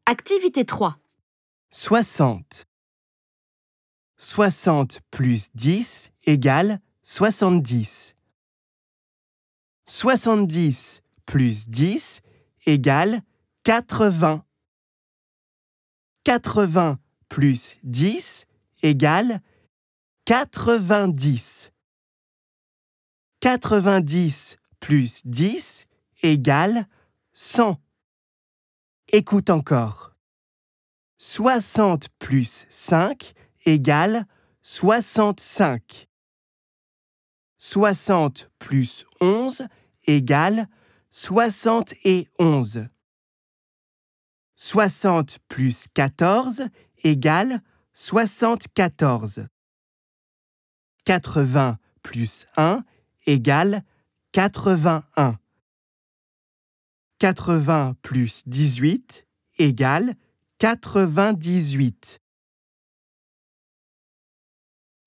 Activité 3. 60. 60 plus 10 égale 70. 70 plus 10 égale 80. 80 plus 10 égale 90. 90 plus 10 égale 100. Écoute encore. 60 plus 5 égale 65. 60 plus 11 égale 71. 60 plus 14 égale 74. 80 plus 1 égale 81. 80 plus 18 égale 98.